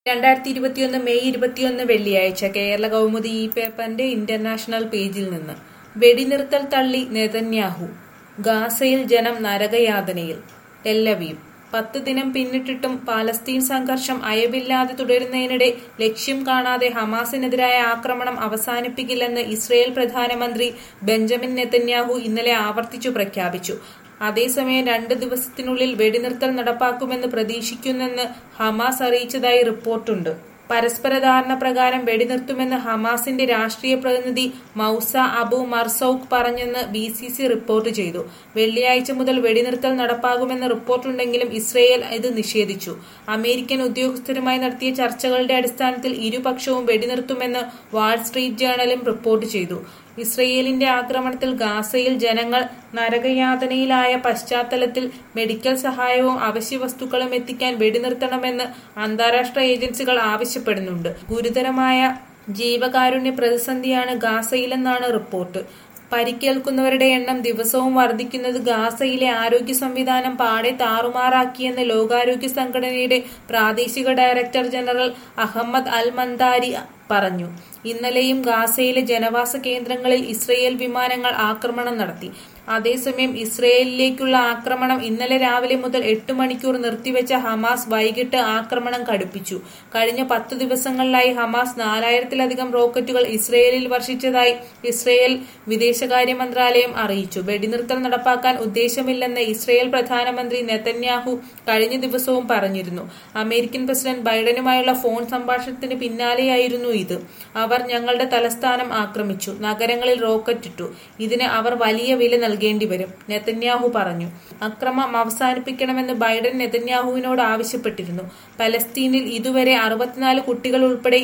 2021 May 21 വെള്ളിയാഴ്ച കേരള കൗമുദി ഈ പേപ്പറിന്റെ ഇന്റർനാഷണൽ പേജിൽ നിന്ന് വെടിനിർത്തൽ തള്ളി നെതന്യാഹു. ഗാസയിൽ ജനം നരകയാതനയിൽ. ടെൽ-അവീവ്. 10 ദിനം പിന്നിട്ടിട്ടും പാലസ്തീൻ സംഘർഷം അയവില്ലാതെ തുടരുന്നതിനിടെ ലക്ഷ്യം കാണാതെ ഹമാസിനെതിരായ ആക്രമണം അവസാനിപ്പിക്കില്ലെന്ന് ഇസ്രയേൽ പ്രധാനമന്ത്രി ബെഞ്ചമിൻ നെതന്യാഹു ഇന്നലെ ആവർത്തിച്ചു പ്രഖ്യാപിച്ചു. അതേസമയം 2 ദിവസത്തിനുള്ളിൽ വെടിനിർത്തൽ നടപ്പാക്കുമെന്ന് പ്രതീക്ഷിക്കുന്നെന്ന് ഹമാസ് അറിയിച്ചതായി റിപ്പോർട്ടുണ്ട്. പരസ്പര ധാരണ പ്രകാരം വെടിനിർത്തുമെന്ന് ഹമാസിന്റെ രാഷ്ട്രീയ പ്രതിനിധി മൗസ അബു മർസൌഖ് പറഞ്ഞെന്ന് BCC റിപ്പോർട്ട് ചെയ്തു. വെള്ളിയാഴ്ച മുതൽ വെടിനിർത്തൽ നടപ്പാകുമെന്ന് റിപ്പോർട്ടുണ്ടെങ്കിലും ഇസ്രയേൽ ഇത് നിഷേധിച്ചു. അമേരിക്കൻ ഉദ്യോഗസ്ഥരുമായി നടത്തിയ ചർച്ചകളുടെ അടിസ്ഥാനത്തിൽ ഇരുപക്ഷവും വെടിനിർത്തുമെന്ന് വാൾ സ്ട്രീറ്റ് ജേണലും റിപ്പോർട്ട് ചെയ്തു. ഇസ്രയേലിന്റെ ആക്രമണത്തിൽ ഗാസയിൽ ജനങ്ങൾ നരകയാതനയിലായ പശ്ചാത്തലത്തിൽ മെഡിക്കൽ സഹായവും അവശ്യവസ്തുക്കളും എത്തിക്കാൻ വെടിനിർത്തണമെന്ന് അന്താരാഷ്ട്ര ഏജൻസികൾ ആവശ്യപ്പെടുന്നുണ്ട്. ഗുരുതരമായ ജീവകാരുണ്യ പ്രതിസന്ധിയാണ് ഗാസയിലെന്നാണ് റിപ്പോർട്ട്. പരിക്കേൽക്കുന്നവരുടെ എണ്ണം ദിവസവും വർദ്ധിക്കുന്നത് ഗാസയിലെ ആരോഗ്യ സംവിധാനം പാടെ താറുമാറാക്കിയെന്ന് ലോകാരോഗ്യ സംഘടനയുടെ പ്രാദേശിക director general Ahmed al Mandhari പറഞ്ഞു. ഇന്നലെയും ഗാസയിലെ ജനവാസ കേന്ദ്രങ്ങളിൽ ഇസ്രയേൽ വിമാനങ്ങൾ ആക്രമണം നടത്തി. അതേസമയം ഇസ്രയേലിലേക്കുള്ള ആക്രമണം ഇന്നലെ രാവിലെ മുതൽ 8 മണിക്കൂർ നിർത്തിവെച്ച ഹമാസ് വൈകിട്ട് ആക്രമണം കടുപ്പിച്ചു. കഴിഞ്ഞ 10 ദിവസങ്ങളിലായി ഹമാസ് 4000-ലധികം റോക്കറ്റുകൾ ഇസ്രയേലിൽ വർഷിച്ചതായി ഇസ്രയേൽ വിദേശകാര്യ മന്ത്രാലയം അറിയിച്ചു. വെടിനിർത്തൽ നടപ്പാക്കാൻ ഉദ്ദേശമില്ലെന്ന് ഇസ്രയേൽ പ്രധാനമന്ത്രി നെതന്യാഹു കഴിഞ്ഞ ദിവസവും പറഞ്ഞിരുന്നു. അമേരിക്കൻ പ്രസിഡന്റ് ബൈഡനുമായുള്ള ഫോൺ സംഭാഷണത്തിന് പിന്നാലെയായിരുന്നു ഇത്. അവർ ഞങ്ങളുടെ തലസ്ഥാനം ആക്രമിച്ചു, നഗരങ്ങളിൽ റോക്കറ്റിട്ടു. ഇതിന് അവർ വലിയ വില നൽകേണ്ടി വരും, നെതന്യാഹു പറഞ്ഞു. അക്രമം അവസാനിപ്പിക്കണമെന്ന് ബൈഡൻ നെതന്യാഹുവിനോട് ആവശ്യപ്പെട്ടിരുന്നു. പലസ്തീനിൽ ഇതുവരെ 64 കുട്ടികൾ ഉൾപ്പെടെ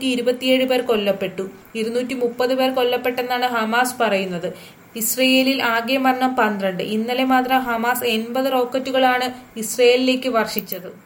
227 പേർ കൊല്ലപ്പെട്ടു. 230 പേർ കൊല്ലപ്പെട്ടെന്നാണ് ഹമാസ് പറയുന്നത്. ഇസ്രയേലിൽ ആകെ മരണം 12. ഇന്നലെ മാത്രം ഹമാസ് 80 റോക്കറ്റുകളാണ് ഇസ്രയേലിലേക്ക് വർഷിച്ചത്.